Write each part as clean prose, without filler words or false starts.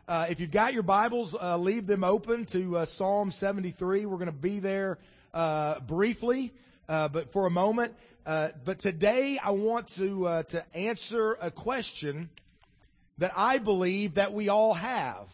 If you've got your Bibles, leave them open to Psalm 73. We're going to be there briefly, but for a moment. But today I want to answer a question that I believe that we all have.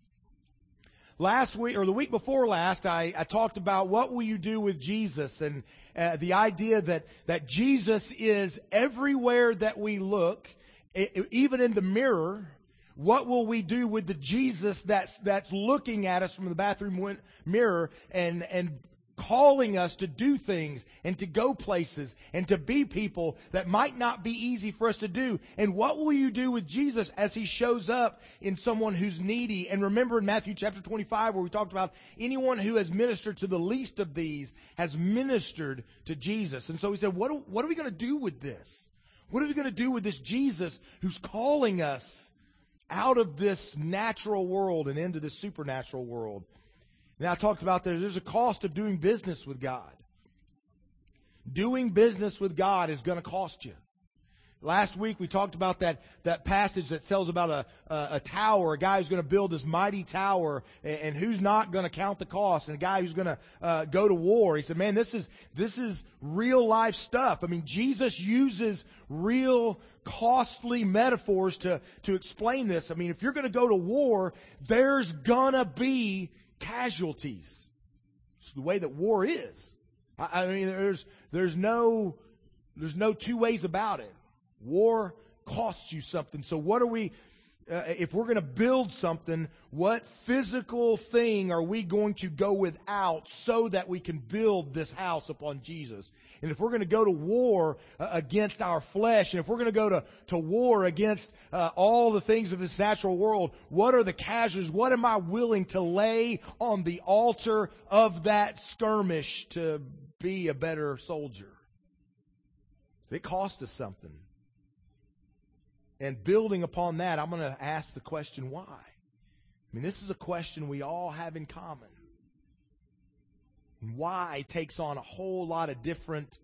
Last week, or the week before last, I talked about what will you do with Jesus, and the idea that Jesus is everywhere that we look, even in the mirror. What will we do with the Jesus that's looking at us from the bathroom mirror and calling us to do things and to go places and to be people that might not be easy for us to do? And what will you do with Jesus as he shows up in someone who's needy? And remember in Matthew chapter 25 where we talked about anyone who has ministered to the least of these has ministered to Jesus. And so he said, what are we going to do with this? What are we going to do with this Jesus who's calling us out of this natural world and into this supernatural world? Now I talked about there's a cost of doing business with God. Doing business with God is going to cost you. Last week we talked about that passage that tells about a tower, a guy who's going to build this mighty tower, and who's not going to count the cost, and a guy who's going to go to war. He said, man, this is real life stuff. I mean, Jesus uses real costly metaphors to explain this. I mean, if you're going to go to war, there's going to be casualties. It's the way that war is. I mean, there's no two ways about it. War costs you something. So what are we, if we're going to build something, what physical thing are we going to go without so that we can build this house upon Jesus? And if we're going to go to war against our flesh, and if we're going to go to war against all the things of this natural world, what are the casualties? What am I willing to lay on the altar of that skirmish to be a better soldier? It costs us something. And building upon that, I'm going to ask the question, why? I mean, this is a question we all have in common. Why takes on a whole lot of different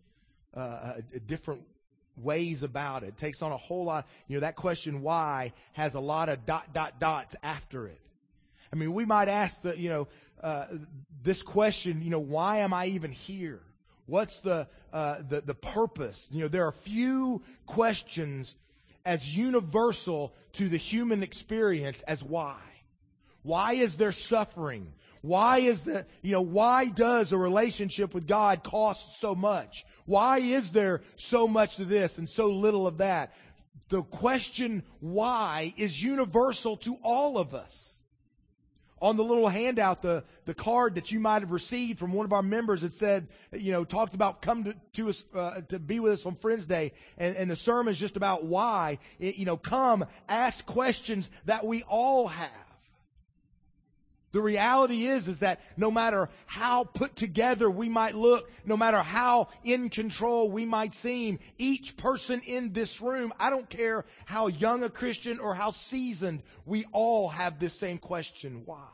ways about it. It takes on a whole lot. You know, that question, why, has a lot of dots after it. I mean, we might ask this question, why am I even here? What's the purpose? There are few questions as universal to the human experience as why. Why is there suffering? Why does a relationship with God cost so much? Why is there so much of this and so little of that? The question why is universal to all of us. On the little handout, the card that you might have received from one of our members, it said, talked about come to us to be with us on Friends Day, and the sermon is just about why. Come, ask questions that we all have. The reality is that no matter how put together we might look, no matter how in control we might seem, each person in this room, I don't care how young a Christian or how seasoned, we all have this same question, why?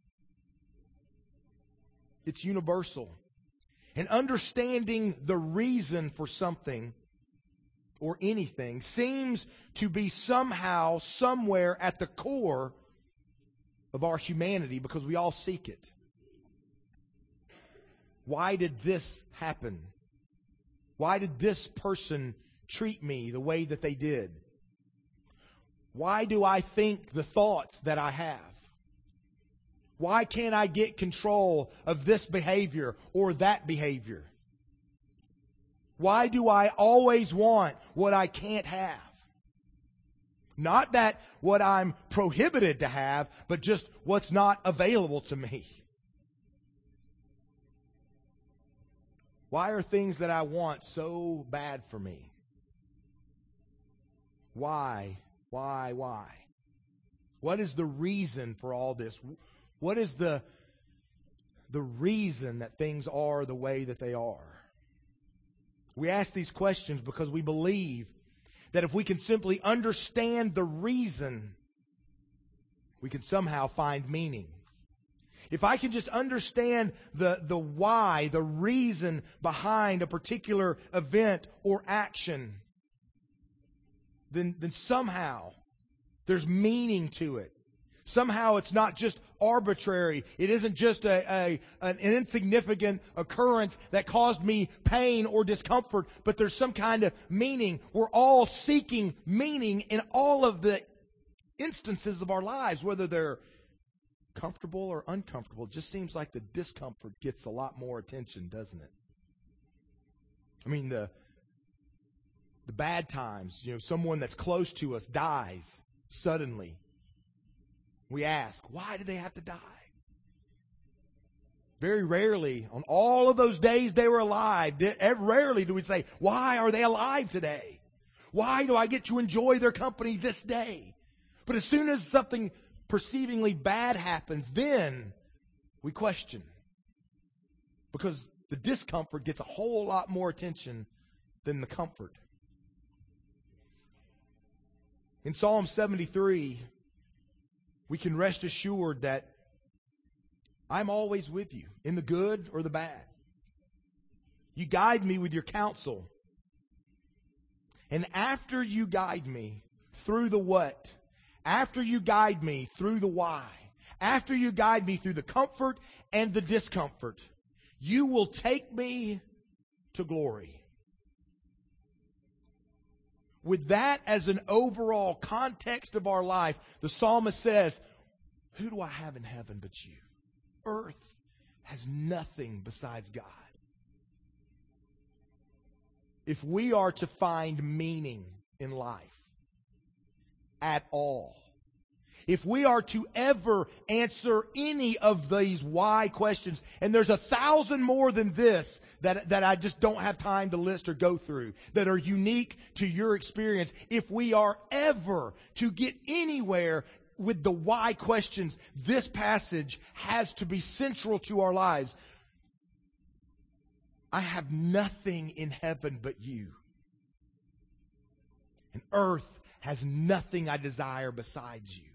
It's universal. And understanding the reason for something or anything seems to be somehow, somewhere at the core of our humanity, because we all seek it. Why did this happen? Why did this person treat me the way that they did? Why do I think the thoughts that I have? Why can't I get control of this behavior or that behavior? Why do I always want what I can't have? Not that what I'm prohibited to have, but just what's not available to me. Why are things that I want so bad for me? Why? What is the reason for all this? What is the reason that things are the way that they are? We ask these questions because we believe that if we can simply understand the reason, we can somehow find meaning. If I can just understand the why, the reason behind a particular event or action, then somehow there's meaning to it. Somehow it's not just arbitrary. It isn't just an insignificant occurrence that caused me pain or discomfort, but there's some kind of meaning. We're all seeking meaning in all of the instances of our lives, whether they're comfortable or uncomfortable. It just seems like the discomfort gets a lot more attention, doesn't it? I mean, the bad times, someone that's close to us dies suddenly. We ask, why did they have to die? Very rarely, on all of those days they were alive, rarely do we say, why are they alive today? Why do I get to enjoy their company this day? But as soon as something perceivingly bad happens, then we question. Because the discomfort gets a whole lot more attention than the comfort. In Psalm 73, we can rest assured that I'm always with you, in the good or the bad. You guide me with your counsel. And after you guide me through the what, after you guide me through the why, after you guide me through the comfort and the discomfort, you will take me to glory. With that as an overall context of our life, the psalmist says, who do I have in heaven but you? Earth has nothing besides God. If we are to find meaning in life at all, if we are to ever answer any of these why questions, and there's 1,000 more than this that I just don't have time to list or go through, that are unique to your experience, if we are ever to get anywhere with the why questions, this passage has to be central to our lives. I have nothing in heaven but you. And earth has nothing I desire besides you.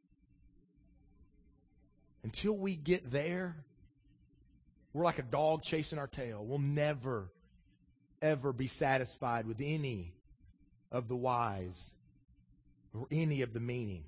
Until we get there, we're like a dog chasing our tail. We'll never, ever be satisfied with any of the whys or any of the meaning.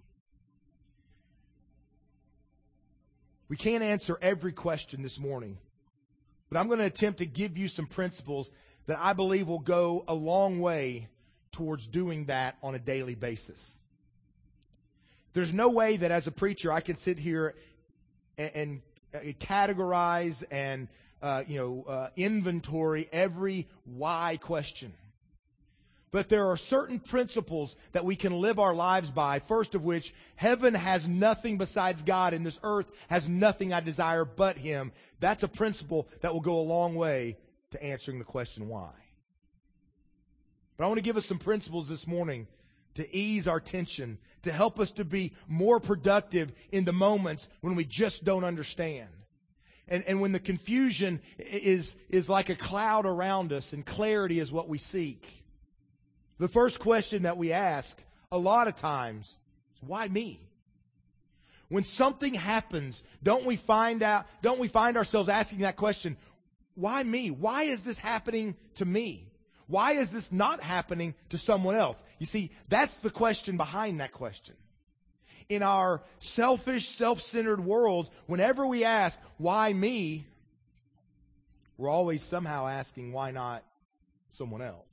We can't answer every question this morning, but I'm going to attempt to give you some principles that I believe will go a long way towards doing that on a daily basis. There's no way that as a preacher I can sit here and categorize and inventory every why question. But there are certain principles that we can live our lives by. First of which, heaven has nothing besides God, and this earth has nothing I desire but Him. That's a principle that will go a long way to answering the question why. But I want to give us some principles this morning to ease our tension, to help us to be more productive in the moments when we just don't understand. And when the confusion is like a cloud around us and clarity is what we seek. The first question that we ask a lot of times is, why me? When something happens, don't we find ourselves asking that question, why me? Why is this happening to me? Why is this not happening to someone else? You see, that's the question behind that question. In our selfish, self-centered world, whenever we ask, why me? We're always somehow asking, why not someone else?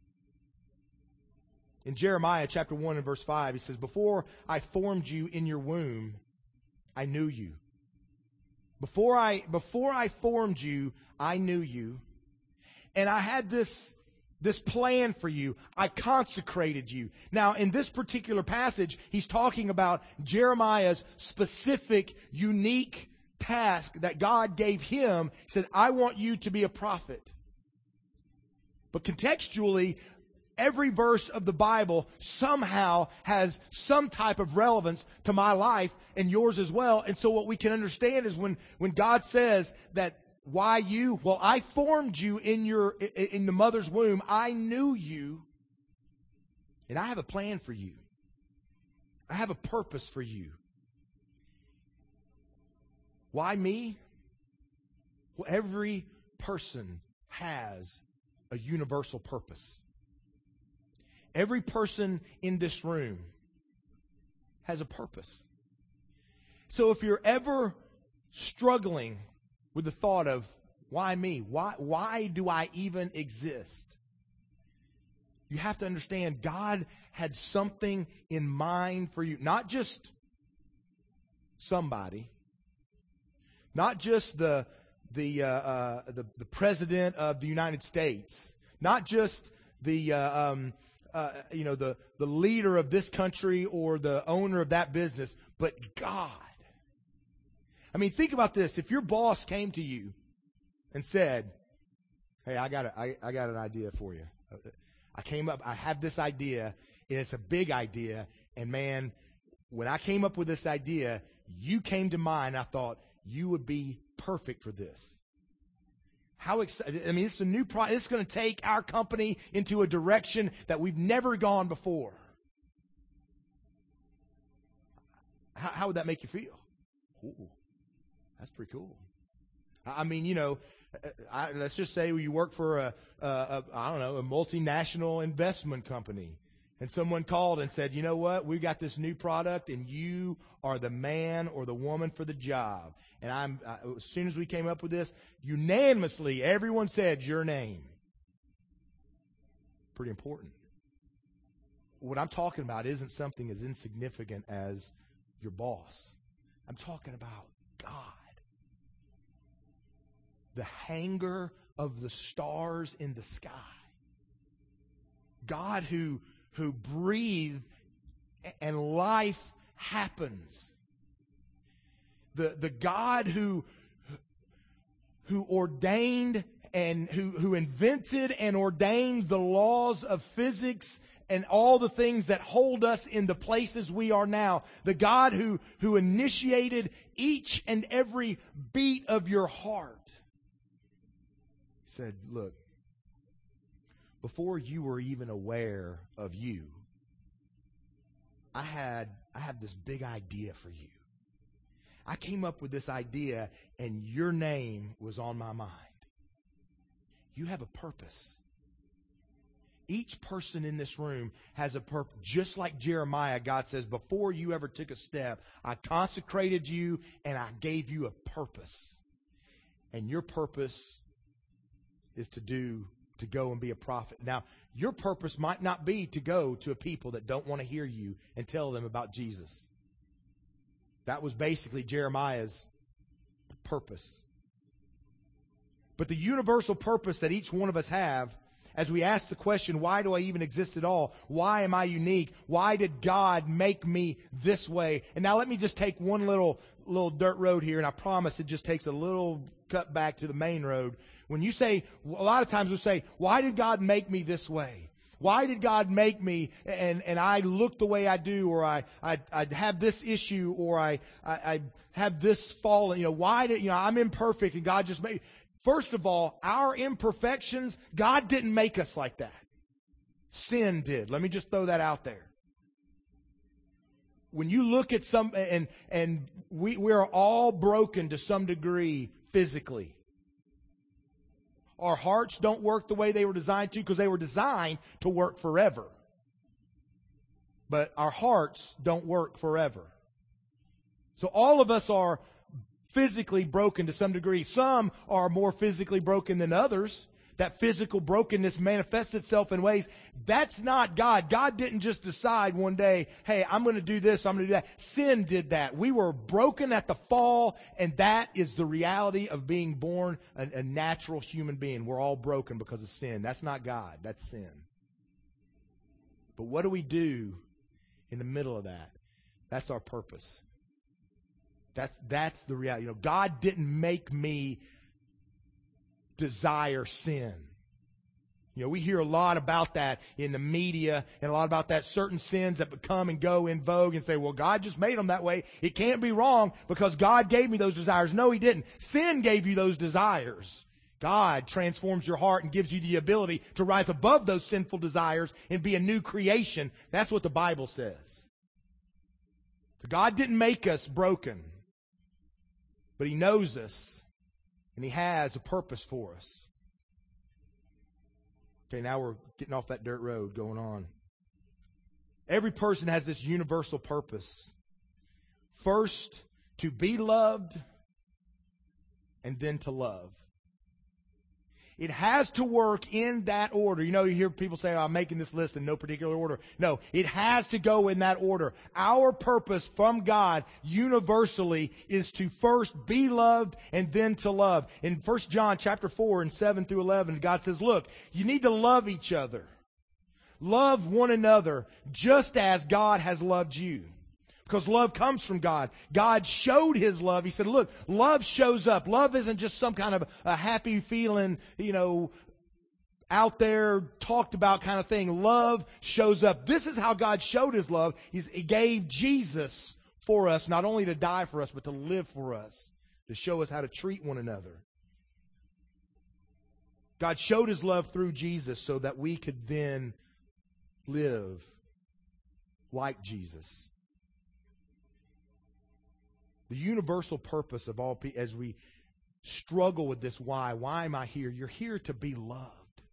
In Jeremiah chapter 1 and verse 5, he says, before I formed you in your womb, I knew you. Before I formed you, I knew you. And I had this plan for you. I consecrated you. Now, in this particular passage, he's talking about Jeremiah's specific, unique task that God gave him. He said, I want you to be a prophet. But contextually, every verse of the Bible somehow has some type of relevance to my life and yours as well. And so what we can understand is when God says that, why you? Well, I formed you in the mother's womb. I knew you. And I have a plan for you. I have a purpose for you. Why me? Well, every person has a universal purpose. Every person in this room has a purpose. So if you're ever struggling with the thought of, why me? Why do I even exist? You have to understand God had something in mind for you. Not just somebody. Not just the president of the United States. Not just the leader of this country or the owner of that business, but God. I mean, think about this. If your boss came to you and said, "Hey, I got an idea for you. I have this idea, and it's a big idea, and man, when I came up with this idea, you came to mind. I thought you would be perfect for this." How excited! I mean, it's a new product. It's going to take our company into a direction that we've never gone before. How would that make you feel? Ooh, that's pretty cool. I mean, let's just say you work for a multinational investment company, and someone called and said, "You know what? We've got this new product, and you are the man or the woman for the job." And as soon as we came up with this, unanimously, everyone said your name. Pretty important. What I'm talking about isn't something as insignificant as your boss. I'm talking about God. The hanger of the stars in the sky. God who breathed and life happens. The God who ordained and who invented and ordained the laws of physics and all the things that hold us in the places we are now. The God who initiated each and every beat of your heart. Said, "Look, before you were even aware of you, I have this big idea for you. I came up with this idea, and your name was on my mind. You have a purpose." Each person in this room has a purpose. Just like Jeremiah, God says, before you ever took a step, I consecrated you and I gave you a purpose. And your purpose is to go and be a prophet. Now, your purpose might not be to go to a people that don't want to hear you and tell them about Jesus. That was basically Jeremiah's purpose. But the universal purpose that each one of us have, as we ask the question, why do I even exist at all? Why am I unique? Why did God make me this way? And now let me just take one little dirt road here, and I promise it just takes a little cut back to the main road. When you say, a lot of times we'll say, why did God make me this way? Why did God make me and I look the way I do, or I have this issue, or I have this fallen, I'm imperfect and God just made. First of all, our imperfections, God didn't make us like that. Sin did. Let me just throw that out there. When you look at some, and we're all broken to some degree physically. Our hearts don't work the way they were designed to, because they were designed to work forever. But our hearts don't work forever. So all of us are physically broken to some degree. Some are more physically broken than others. That physical brokenness manifests itself in ways. That's not God. God didn't just decide one day, hey, I'm going to do this, I'm going to do that. Sin did that. We were broken at the fall, and that is the reality of being born a natural human being. We're all broken because of sin. That's not God. That's sin. But what do we do in the middle of that? That's our purpose. That's the reality. God didn't make me desire sin. We hear a lot about that in the media, and a lot about that certain sins that become and go in vogue, and say, well, God just made them that way. It can't be wrong because God gave me those desires. No, He didn't. Sin gave you those desires. God transforms your heart and gives you the ability to rise above those sinful desires and be a new creation. That's what the Bible says. So God didn't make us broken, but He knows us. And He has a purpose for us. Okay, now we're getting off that dirt road, going on. Every person has this universal purpose. First, to be loved, and then to love. It has to work in that order. You hear people say, I'm making this list in no particular order. No, it has to go in that order. Our purpose from God universally is to first be loved and then to love. In 1 John chapter 4 and 7 through 11, God says, look, you need to love each other. Love one another just as God has loved you. Because love comes from God. God showed His love. He said, look, love shows up. Love isn't just some kind of a happy feeling, out there talked about kind of thing. Love shows up. This is how God showed His love. He gave Jesus for us, not only to die for us, but to live for us, to show us how to treat one another. God showed His love through Jesus so that we could then live like Jesus. The universal purpose of all people, as we struggle with this why am I here? You're here to be loved.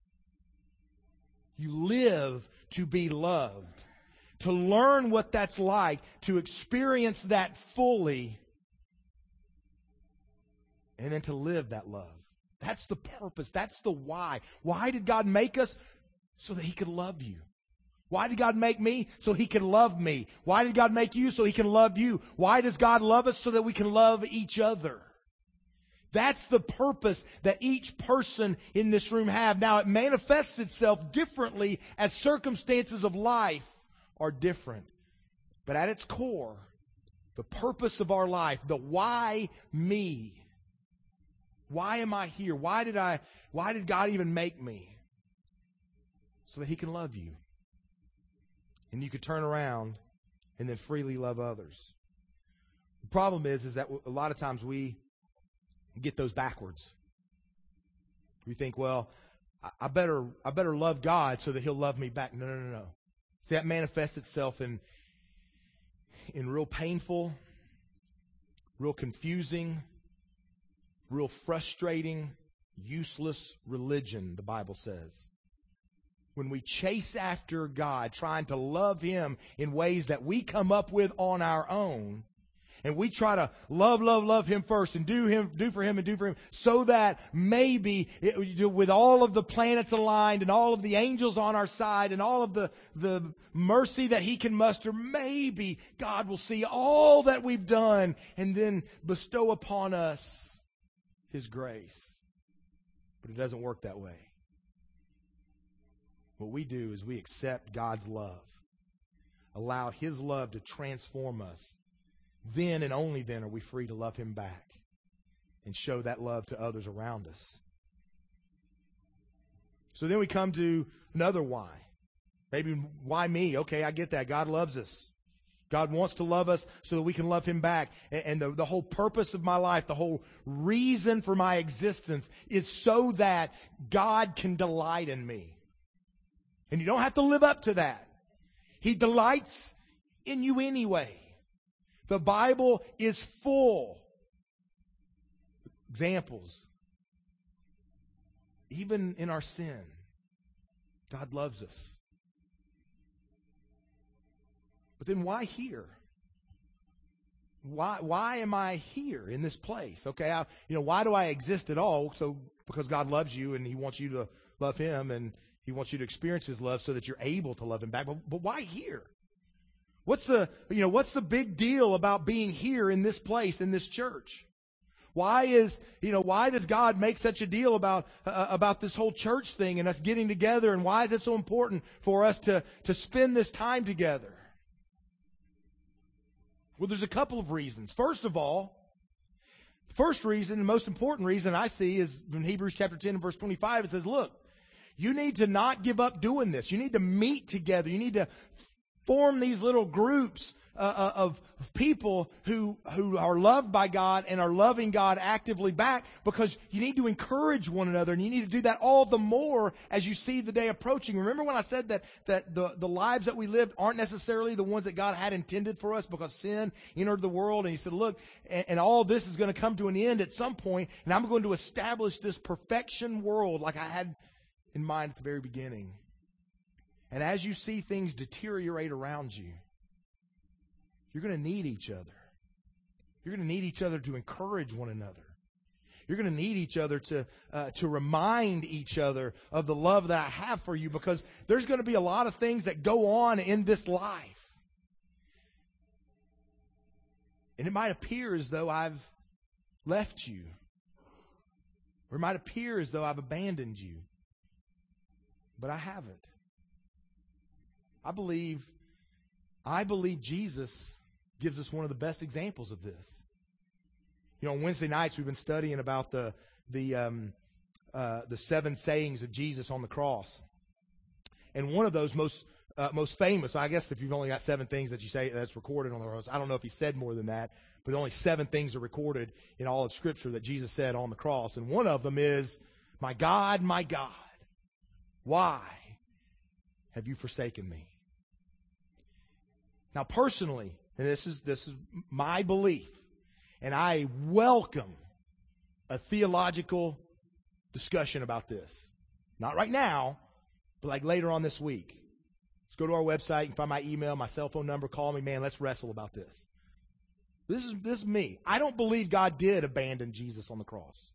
You live to be loved. To learn what that's like, to experience that fully, and then to live that love. That's the purpose. That's the why. Why did God make us? So that He could love you. Why did God make me? So He can love me. Why did God make you? So He can love you. Why does God love us? So that we can love each other. That's the purpose that each person in this room have. Now, it manifests itself differently as circumstances of life are different. But at its core, the purpose of our life, the why me? Why am I here? Why did God even make me? So that He can love you. And you could turn around and then freely love others. The problem is that a lot of times we get those backwards. We think, well, I better love God so that He'll love me back. No. See, that manifests itself in real painful, real confusing, real frustrating, useless religion, the Bible says. When we chase after God, trying to love Him in ways that we come up with on our own, and we try to love Him first and do for Him, so that maybe with all of the planets aligned and all of the angels on our side and all of the mercy that He can muster, maybe God will see all that we've done and then bestow upon us His grace. But it doesn't work that way. What we do is we accept God's love, allow His love to transform us. Then and only then are we free to love Him back and show that love to others around us. So then we come to another why. Maybe why me? Okay, I get that. God loves us. God wants to love us so that we can love Him back. And the whole purpose of my life, the whole reason for my existence is so that God can delight in me. And you don't have to live up to that. He delights in you anyway. The Bible is full of examples. Even in our sin, God loves us. But then why here? Why am I here in this place? Okay, why do I exist at all? So because God loves you and He wants you to love Him and He wants you to experience His love so that you're able to love Him back. But why here? What's the big deal about being here in this place, in this church? Why does God make such a deal about this whole church thing and us getting together? And why is it so important for us to spend this time together? Well, there's a couple of reasons. First of all, the first reason, and most important reason I see is in Hebrews chapter 10 and verse 25, it says, look, you need to not give up doing this. You need to meet together. You need to form these little groups of people who are loved by God and are loving God actively back, because you need to encourage one another, and you need to do that all the more as you see the day approaching. Remember when I said that the lives that we lived aren't necessarily the ones that God had intended for us, because sin entered the world, and He said, look, and all this is going to come to an end at some point, and I'm going to establish this perfection world like I had in mind at the very beginning. And as you see things deteriorate around you, you're going to need each other. You're going to need each other to encourage one another. You're going to need each other to remind each other of the love that I have for you, because there's going to be a lot of things that go on in this life. And it might appear as though I've left you. Or it might appear as though I've abandoned you. But I haven't. I believe Jesus gives us one of the best examples of this. You know, on Wednesday nights we've been studying about the 7 sayings of Jesus on the cross, and one of those most famous. I guess if you've only got 7 things that you say that's recorded on the cross, I don't know if he said more than that, but only 7 things are recorded in all of Scripture that Jesus said on the cross, and one of them is, my God, why have you forsaken me?" Now, personally, and this is my belief, and I welcome a theological discussion about this. Not right now, but like later on this week. Let's go to our website. You can find my email, my cell phone number. Call me, man. Let's wrestle about this. This is me. I don't believe God did abandon Jesus on the cross.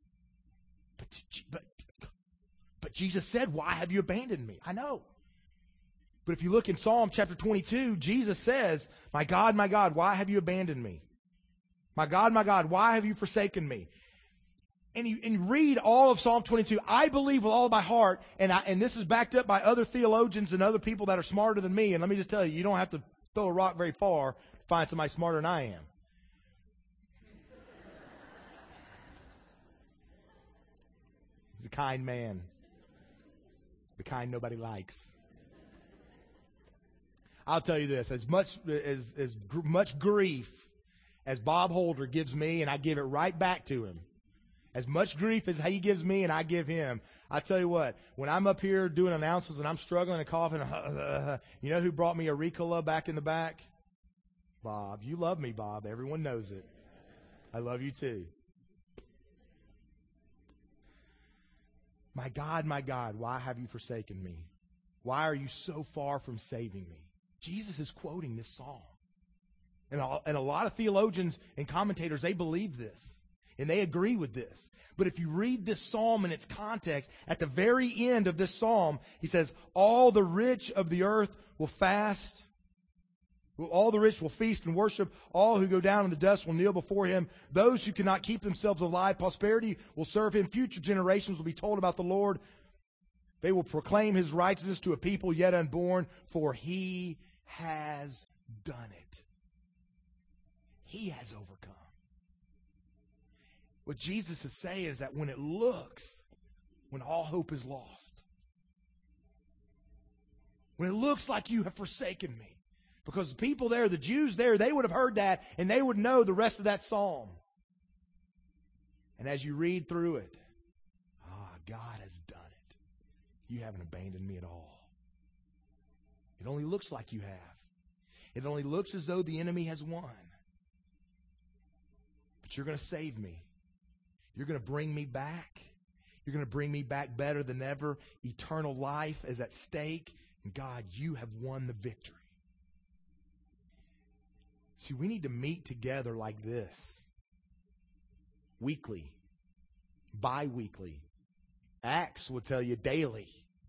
But Jesus said, "Why have you abandoned me?" I know. But if you look in Psalm chapter 22, Jesus says, my God, why have you abandoned me? My God, why have you forsaken me?" And you read all of Psalm 22. I believe with all of my heart, and this is backed up by other theologians and other people that are smarter than me. And let me just tell you, you don't have to throw a rock very far to find somebody smarter than I am. He's a kind man. The kind nobody likes. I'll tell you this, as much grief as Bob Holder gives me, and I give it right back to him, as much grief as he gives me and I give him, I tell you what, when I'm up here doing announcements and I'm struggling and coughing, you know who brought me a Ricola back in the back? Bob. You love me, Bob. Everyone knows it. I love you too. My God, why have you forsaken me? Why are you so far from saving me? Jesus is quoting this psalm. And a lot of theologians and commentators, they believe this. And they agree with this. But if you read this psalm in its context, at the very end of this psalm, he says, all the rich of the earth will fast. All the rich will feast and worship. All who go down in the dust will kneel before him. Those who cannot keep themselves alive, posterity will serve him. Future generations will be told about the Lord. They will proclaim his righteousness to a people yet unborn, for he has done it. He has overcome. What Jesus is saying is that when all hope is lost, when it looks like you have forsaken me, because the people there, the Jews there, they would have heard that and they would know the rest of that psalm. And as you read through it, God has done it. You haven't abandoned me at all. It only looks like you have. It only looks as though the enemy has won. But you're going to save me. You're going to bring me back. You're going to bring me back better than ever. Eternal life is at stake. And God, you have won the victory. See, we need to meet together like this. Weekly. Bi-weekly. Acts will tell you daily.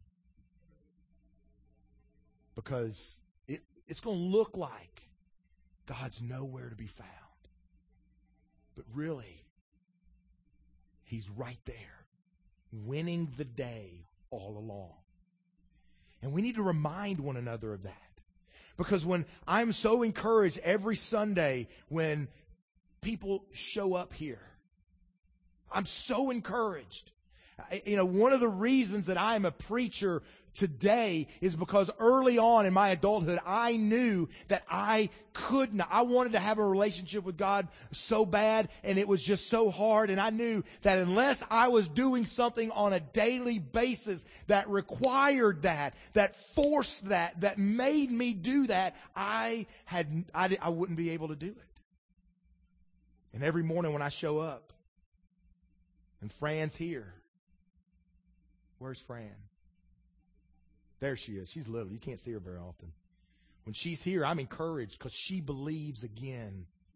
Because it's going to look like God's nowhere to be found. But really, he's right there, winning the day all along. And we need to remind one another of that. Because when I'm so encouraged every Sunday when people show up here, I'm so encouraged. One of the reasons that I am a preacher today is because early on in my adulthood, I knew that I wanted to have a relationship with God so bad, and it was just so hard. And I knew that unless I was doing something on a daily basis that required that forced that made me do that, I wouldn't be able to do it. And every morning when I show up, and Fran's here. Where's Fran? There she is. She's little. You can't see her very often. When she's here, I'm encouraged because she believes again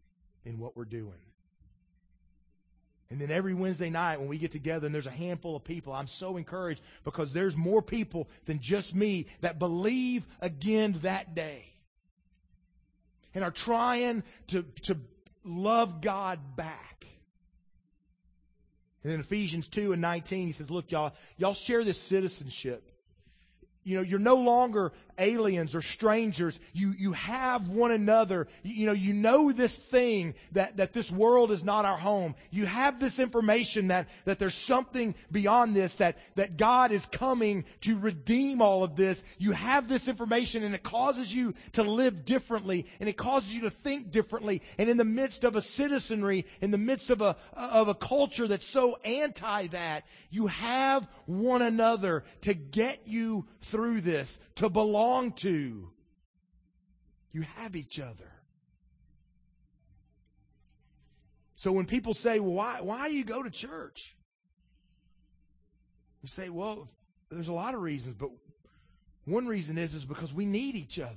in what we're doing. And then every Wednesday night when we get together and there's a handful of people, I'm so encouraged because there's more people than just me that believe again that day and are trying to love God back. And in Ephesians 2:19, he says, look, y'all share this citizenship. You know, you're no longer aliens or strangers. You have one another. You know this thing that this world is not our home. You have this information that there's something beyond this, that God is coming to redeem all of this. You have this information and it causes you to live differently and it causes you to think differently. And in the midst of a citizenry, in the midst of a culture that's so anti that, you have one another to get you through this, to belong to. You have each other. So when people say, well, why do you go to church? You say, well, there's a lot of reasons, but one reason is because we need each other.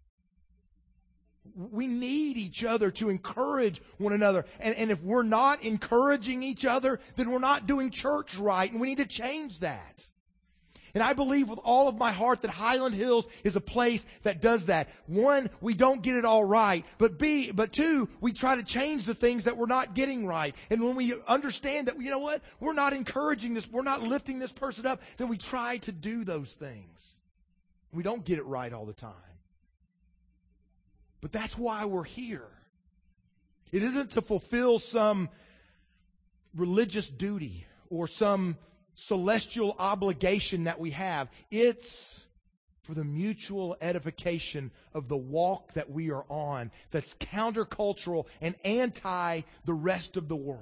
We need each other to encourage one another. And if we're not encouraging each other, then we're not doing church right, and we need to change that. And I believe with all of my heart that Highland Hills is a place that does that. One, we don't get it all right. But two, we try to change the things that we're not getting right. And when we understand that, you know what, we're not encouraging this, we're not lifting this person up, then we try to do those things. We don't get it right all the time. But that's why we're here. It isn't to fulfill some religious duty or some celestial obligation that we have. It's for the mutual edification of the walk that we are on that's countercultural and anti the rest of the world.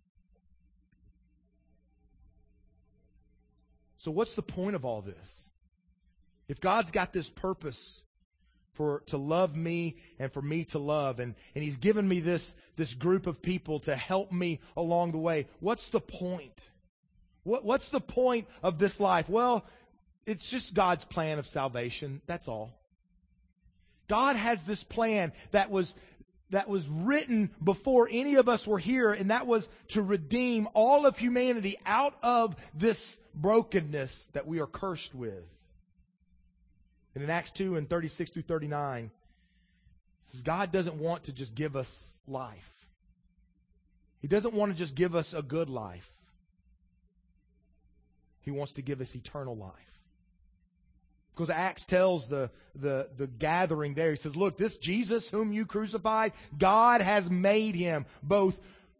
So what's the point of all this? If God's got this purpose to love me and for me to love, and He's given me this group of people to help me along the way, what's the point? What's the point of this life? Well, it's just God's plan of salvation. That's all. God has this plan that was written before any of us were here, and that was to redeem all of humanity out of this brokenness that we are cursed with. And in Acts 2 and 36 through 39, it says God doesn't want to just give us life. He doesn't want to just give us a good life. He wants to give us eternal life. Because Acts tells the gathering there, he says, look, this Jesus whom you crucified, God has made him both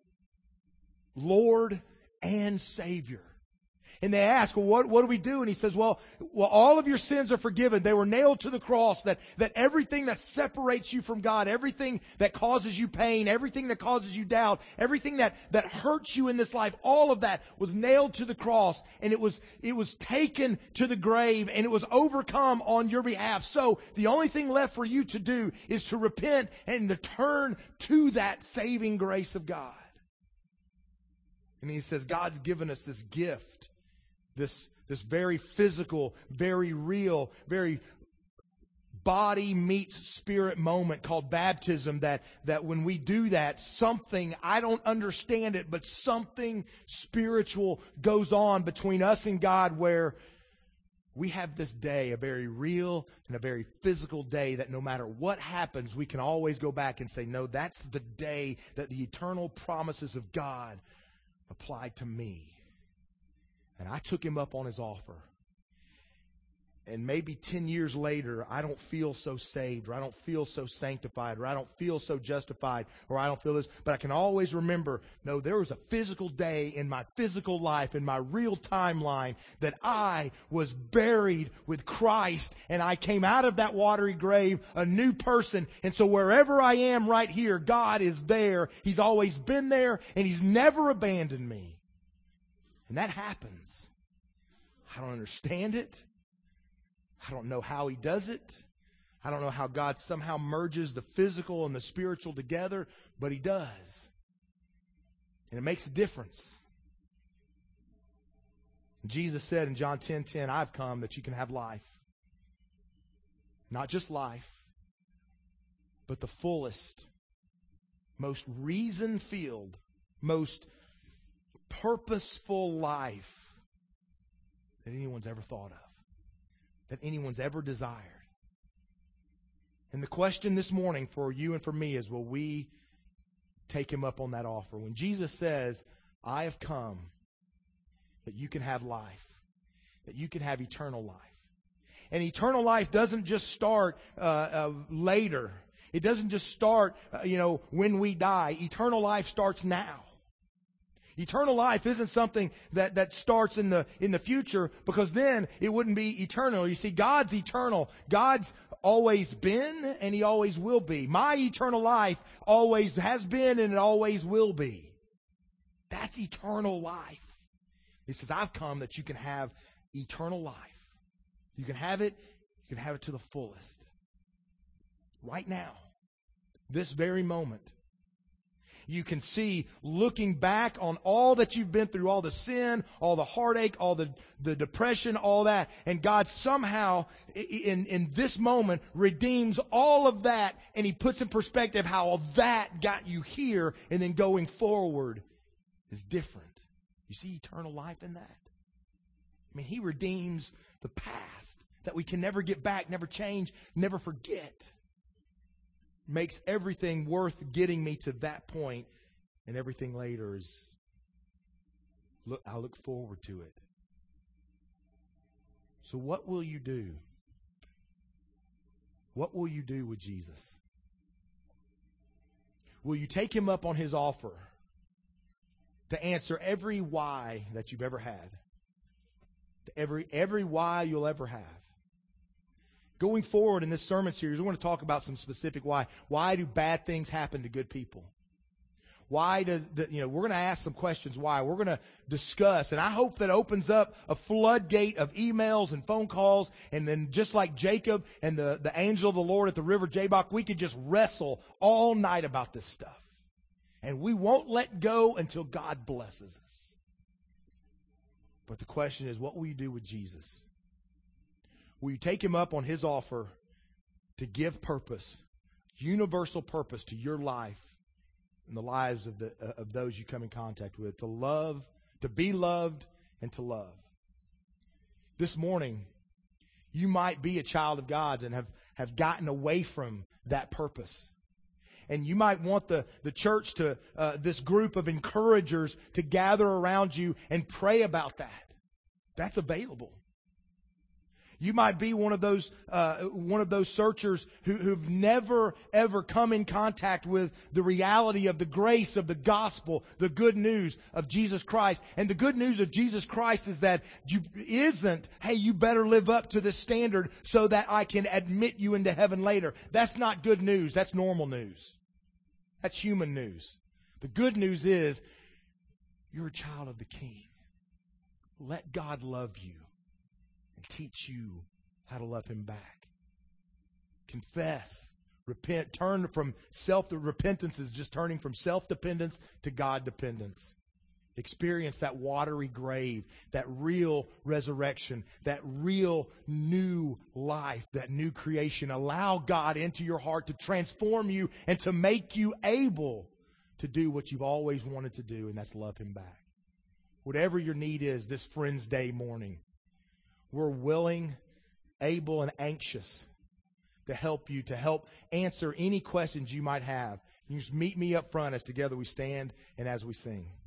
Lord and Savior. And they ask, well, what do we do? And he says, well, all of your sins are forgiven. They were nailed to the cross. That everything that separates you from God, everything that causes you pain, everything that causes you doubt, everything that hurts you in this life, all of that was nailed to the cross. And it was taken to the grave, and it was overcome on your behalf. So the only thing left for you to do is to repent and to turn to that saving grace of God. And he says, God's given us this gift. This very physical, very real, very body meets spirit moment called baptism, that when we do that, something, I don't understand it, but something spiritual goes on between us and God, where we have this day, a very real and a very physical day, that no matter what happens, we can always go back and say, no, that's the day that the eternal promises of God applied to me. And I took him up on his offer. And maybe 10 years later, I don't feel so saved, or I don't feel so sanctified, or I don't feel so justified, or I don't feel this. But I can always remember, no, there was a physical day in my physical life, in my real timeline, that I was buried with Christ, and I came out of that watery grave a new person. And so wherever I am right here, God is there. He's always been there, and He's never abandoned me. And that happens. I don't understand it. I don't know how He does it. I don't know how God somehow merges the physical and the spiritual together, but He does. And it makes a difference. Jesus said in John 10:10, I've come that you can have life. Not just life, but the fullest most reason-filled, most purposeful life that anyone's ever thought of, that anyone's ever desired. And the question this morning for you and for me is, will we take him up on that offer? When Jesus says, I have come that you can have life, that you can have eternal life. And eternal life doesn't just start later. It doesn't just start, when we die. Eternal life starts now. Eternal life isn't something that starts in the future, because then it wouldn't be eternal. You see, God's eternal. God's always been and He always will be. My eternal life always has been and it always will be. That's eternal life. He says, I've come that you can have eternal life. You can have it to the fullest. Right now. This very moment. You can see, looking back on all that you've been through, all the sin, all the heartache, all the depression, all that. And God somehow, in this moment, redeems all of that. And He puts in perspective how all that got you here. And then going forward is different. You see eternal life in that? I mean, He redeems the past that we can never get back, never change, never forget. Makes everything worth getting me to that point, and everything later is, I look forward to it. So what will you do? What will you do with Jesus? Will you take Him up on His offer to answer every why that you've ever had? Every why you'll ever have. Going forward in this sermon series, we want to talk about some specific why. Why do bad things happen to good people? Why we're going to ask some questions why. We're going to discuss, and I hope that opens up a floodgate of emails and phone calls, and then just like Jacob and the angel of the Lord at the river Jabbok, we could just wrestle all night about this stuff. And we won't let go until God blesses us. But the question is, what will you do with Jesus? Will you take Him up on His offer to give purpose, universal purpose to your life and the lives of those you come in contact with, to love, to be loved, and to love? This morning, you might be a child of God's and have gotten away from that purpose. And you might want the church to, this group of encouragers to gather around you and pray about that. That's available. You might be one of those searchers who've never ever come in contact with the reality of the grace of the gospel, the good news of Jesus Christ. And the good news of Jesus Christ is that hey, you better live up to this standard so that I can admit you into heaven later. That's not good news. That's normal news. That's human news. The good news is you're a child of the King. Let God love you and teach you how to love Him back. Confess, repent, turn from repentance is just turning from self-dependence to God-dependence. Experience that watery grave, that real resurrection, that real new life, that new creation. Allow God into your heart to transform you and to make you able to do what you've always wanted to do, and that's love Him back. Whatever your need is this Friends Day morning, we're willing, able, and anxious to help you, to help answer any questions you might have. You just meet me up front as together we stand and as we sing.